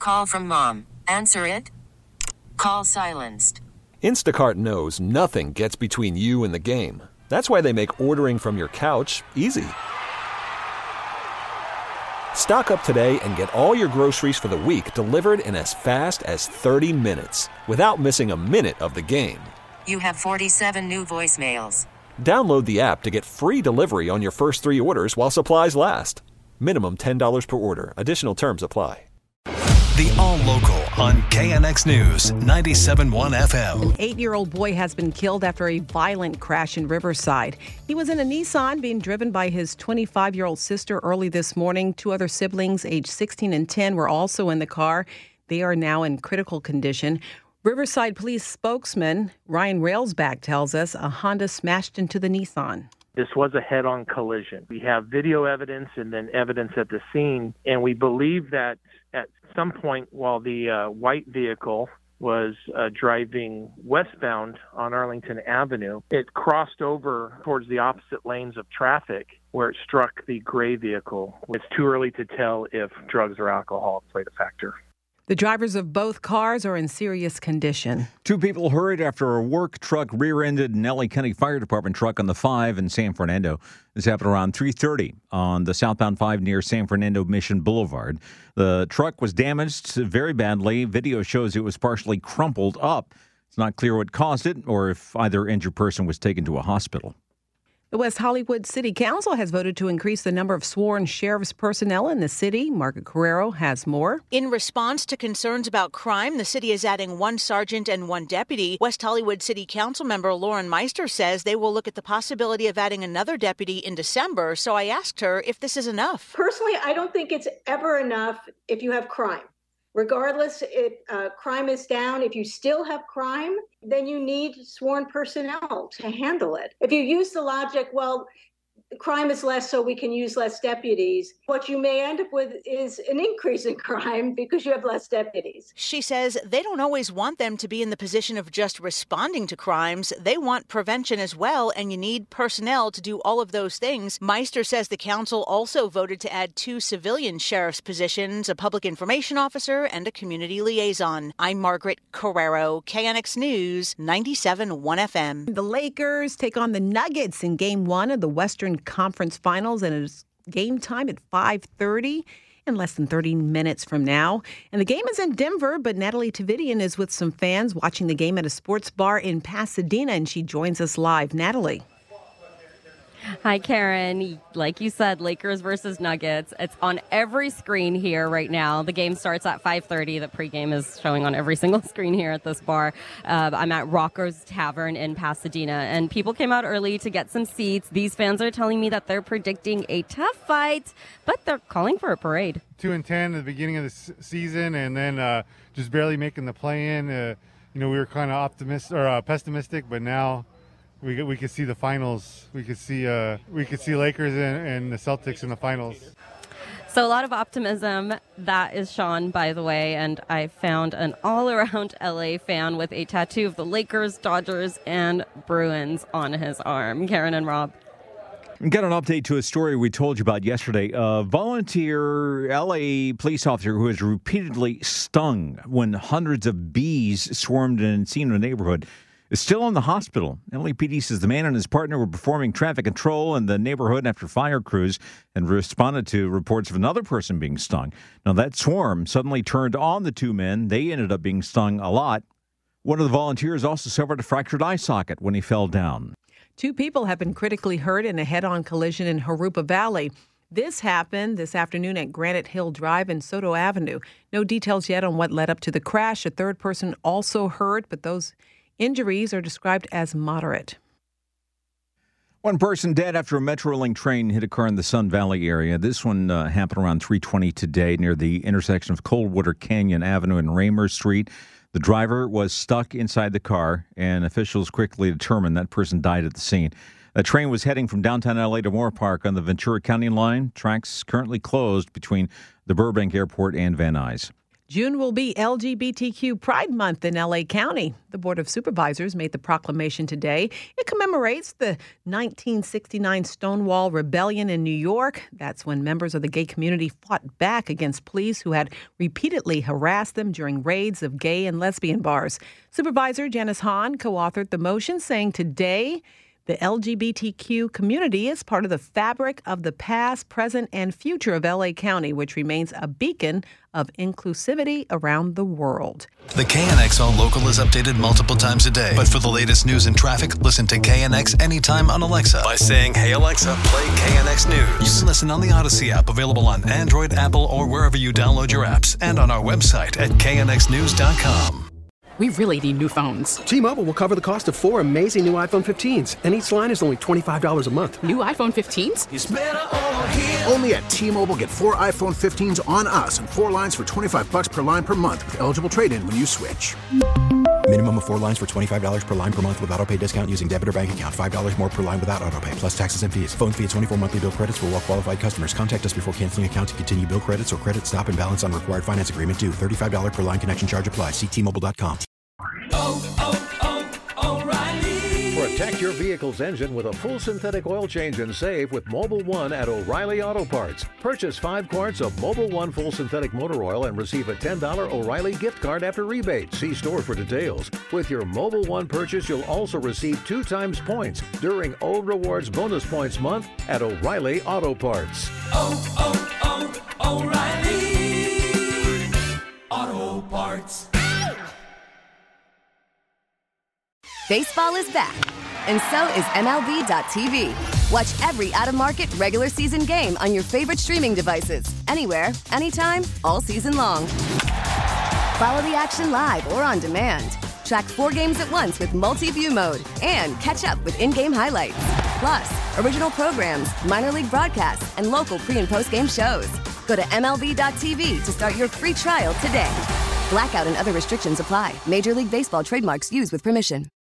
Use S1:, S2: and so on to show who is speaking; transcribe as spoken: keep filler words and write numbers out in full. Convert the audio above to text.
S1: Call from mom. Answer it. Call silenced.
S2: Instacart knows nothing gets between you and the game. That's why they make ordering from your couch easy. Stock up today and get all your groceries for the week delivered in as fast as thirty minutes without missing a minute of the game.
S1: You have forty-seven new voicemails.
S2: Download the app to get free delivery on your first three orders while supplies last. Minimum ten dollars per order. Additional terms apply.
S3: The All Local on K N X News, ninety-seven point one F M.
S4: Eight-year-old boy has been killed after a violent crash in Riverside. He was in a Nissan being driven by his twenty-five-year-old sister early this morning. Two other siblings, aged sixteen and ten, were also in the car. They are now in critical condition. Riverside Police spokesman Ryan Railsback tells us a Honda smashed into the Nissan.
S5: This was a head-on collision. We have video evidence and then evidence at the scene, and we believe that at some point while the uh, white vehicle was uh, driving westbound on Arlington Avenue, it crossed over towards the opposite lanes of traffic where it struck the gray vehicle. It's too early to tell if drugs or alcohol played a factor.
S4: The drivers of both cars are in serious condition.
S6: Two people hurt after a work truck rear-ended an L A County Fire Department truck on the five in San Fernando. This happened around three thirty on the southbound five near San Fernando Mission Boulevard. The truck was damaged very badly. Video shows it was partially crumpled up. It's not clear what caused it or if either injured person was taken to a hospital.
S4: The West Hollywood City Council has voted to increase the number of sworn sheriff's personnel in the city. Margaret Carrero has more.
S7: In response to concerns about crime, the city is adding one sergeant and one deputy. West Hollywood City Council member Lauren Meister says they will look at the possibility of adding another deputy in December. So I asked her if this is enough.
S8: Personally, I don't think it's ever enough if you have crime. Regardless, if uh, crime is down, if you still have crime, then you need sworn personnel to handle it. If you use the logic, well, crime is less, so we can use less deputies, what you may end up with is an increase in crime because you have less deputies.
S7: She says they don't always want them to be in the position of just responding to crimes. They want prevention as well, and you need personnel to do all of those things. Meister says the council also voted to add two civilian sheriff's positions, a public information officer and a community liaison. I'm Margaret Carrero, K N X News, ninety-seven point one F M.
S4: The Lakers take on the Nuggets in game one of the Western Conference Finals, and it's game time at five thirty in less than thirty minutes from now. And the game is in Denver, but Natalie Tavidian is with some fans watching the game at a sports bar in Pasadena, and she joins us live. Natalie.
S9: Hi, Karen. Like you said, Lakers versus Nuggets. It's on every screen here right now. The game starts at five thirty. The pregame is showing on every single screen here at this bar. Uh, I'm at Rocco's Tavern in Pasadena, and people came out early to get some seats. These fans are telling me that they're predicting a tough fight, but they're calling for a parade.
S10: Two and ten at the beginning of the s- season, and then uh, just barely making the play-in. Uh, you know, we were kind of optimistic or uh, pessimistic, but now We we could see the finals. We could see uh we could see Lakers and, and the Celtics in the finals.
S9: So a lot of optimism. That is Sean, by the way, and I found an all-around L A fan with a tattoo of the Lakers, Dodgers, and Bruins on his arm. Karen and Rob.
S6: We got an update to a story we told you about yesterday. A volunteer L A police officer who was repeatedly stung when hundreds of bees swarmed in Encino neighborhood is still in the hospital. L A P D says the man and his partner were performing traffic control in the neighborhood after fire crews and responded to reports of another person being stung. Now, that swarm suddenly turned on the two men. They ended up being stung a lot. One of the volunteers also suffered a fractured eye socket when he fell down.
S4: Two people have been critically hurt in a head-on collision in Jurupa Valley. This happened this afternoon at Granite Hill Drive and Soto Avenue. No details yet on what led up to the crash. A third person also hurt, but those injuries are described as moderate.
S6: One person dead after a Metrolink train hit a car in the Sun Valley area. This one uh, happened around three twenty today near the intersection of Coldwater Canyon Avenue and Raymer Street. The driver was stuck inside the car, and officials quickly determined that person died at the scene. A train was heading from downtown L A to Moore Park on the Ventura County line. Tracks currently closed between the Burbank Airport and Van Nuys.
S4: June will be L G B T Q Pride Month in L A County. The Board of Supervisors made the proclamation today. It commemorates the nineteen sixty-nine Stonewall Rebellion in New York. That's when members of the gay community fought back against police who had repeatedly harassed them during raids of gay and lesbian bars. Supervisor Janice Hahn co-authored the motion, saying today the L G B T Q community is part of the fabric of the past, present, and future of L A County, which remains a beacon of inclusivity around the world.
S3: The K N X All Local is updated multiple times a day. But for the latest news and traffic, listen to K N X anytime on Alexa by saying, "Hey Alexa, play K N X News." You can listen on the Odyssey app, available on Android, Apple, or wherever you download your apps, and on our website at K N X news dot com.
S11: We really need new phones.
S12: T-Mobile will cover the cost of four amazing new iPhone fifteens, and each line is only twenty-five dollars a month.
S11: New iPhone fifteens?
S13: It's better over here. Only at T-Mobile, get four iPhone fifteens on us and four lines for twenty-five dollars per line per month with eligible trade-in when you switch.
S14: Minimum of four lines for twenty-five dollars per line per month with autopay discount using debit or bank account. five dollars more per line without autopay, plus taxes and fees. Phone fee at twenty-four monthly bill credits for well-qualified customers. Contact us before canceling account to continue bill credits or credit stop and balance on required finance agreement due. thirty-five dollars per line connection charge applies. See T Mobile dot com.
S15: Oh, oh, O'Reilly. Protect your vehicle's engine with a full synthetic oil change and save with Mobil one at O'Reilly Auto Parts. Purchase five quarts of Mobil one full synthetic motor oil and receive a ten dollars O'Reilly gift card after rebate. See store for details. With your Mobil one purchase, you'll also receive two times points during O Rewards Bonus Points Month at O'Reilly Auto Parts.
S16: Oh, oh, oh, O'Reilly Auto Parts.
S17: Baseball is back, and so is M L B dot T V. Watch every out-of-market regular season game on your favorite streaming devices, anywhere, anytime, all season long. Follow the action live or on demand. Track four games at once with multi-view mode and catch up with in-game highlights. Plus, original programs, minor league broadcasts, and local pre- and post-game shows. Go to M L B dot T V to start your free trial today. Blackout and other restrictions apply. Major League Baseball trademarks used with permission.